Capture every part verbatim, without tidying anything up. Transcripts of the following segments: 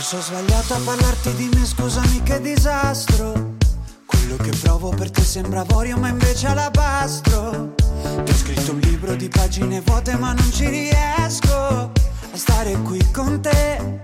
Forse ho sbagliato a parlarti di me, scusami che disastro. Quello che provo per te sembra avorio ma invece alabastro. Ti ho scritto un libro di pagine vuote ma non ci riesco a stare qui con te.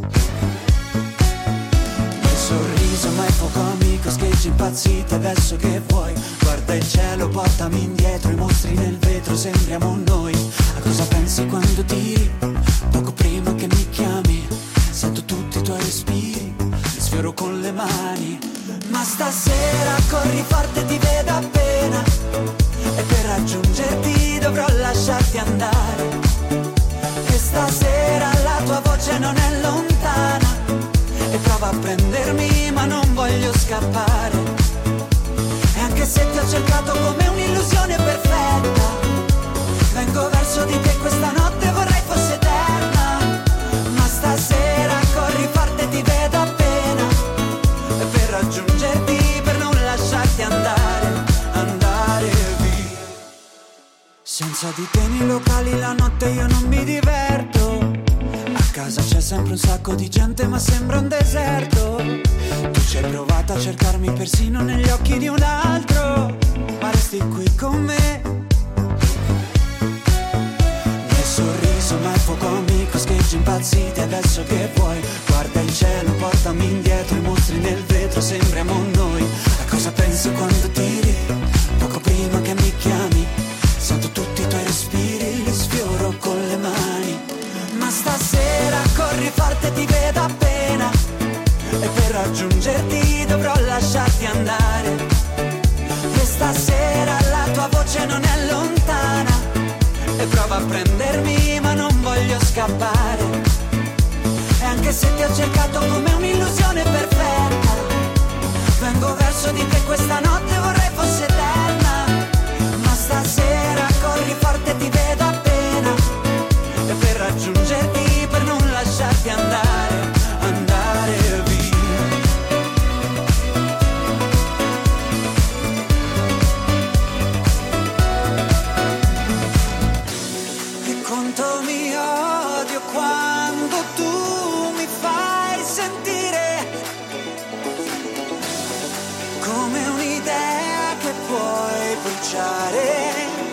Il sorriso ma è poco amico, scheggi impazzita adesso che vuoi. Guarda il cielo, portami indietro, i mostri nel vetro, sembriamo noi. A cosa pensi quando tiri? Poco prima che mi chiami, sento tutti i tuoi respiri, li sfioro con le mani. Ma stasera corri forte, ti vedo appena, e per raggiungerti dovrò lasciarti andare. E stasera la tua voce non è lontana, e prova a prendermi ma non voglio scappare. E anche se ti ho cercato come un'illusione perfetta, vengo verso di te questa notte, vorrei fosse eterna. Ma stasera corri forte, ti vedo appena, e per raggiungerti, per non lasciarti andare, andare via. Senza di te nei locali la notte io non mi diverto. A casa c'è sempre un sacco di gente ma sembra un deserto. Tu ci hai provato a cercarmi persino negli occhi di un altro, ma resti qui con me. Nel sorriso ma è poco amico, scheggi impazziti adesso che vuoi. Guarda il cielo, portami indietro, i mostri nel vetro, sembriamo noi. A cosa pensi quando tiri? Poco prima che mi chiami, sento tutti i tuoi respiri, li sfioro con le mani. Ma stasera corri forte, ti vedo appena, e per raggiungerti dovrò lasciarti andare. E stasera la tua voce non è lontana, e prova a prendermi ma non voglio scappare. E anche se ti ho cercato come un'illusione perfetta, vengo verso di te questa notte, vorrei fosse eterna. Ma stasera corri forte, ti vedo appena, e per raggiungerti, per non lasciarti andare, andare via. E quanto mi odio quando tu mi fai sentire come un'idea che puoi bruciare.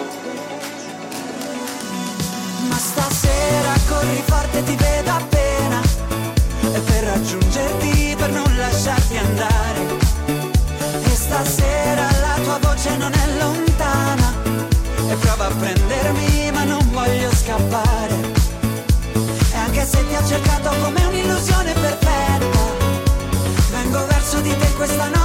Ma stasera corri forte, ti vedo appena, e per raggiungerti, per non lasciarti andare. E stasera la tua voce non è lontana, e prova a prendermi ma non voglio scappare. E anche se ti ho cercato come un'illusione perfetta, vengo verso di te questa notte,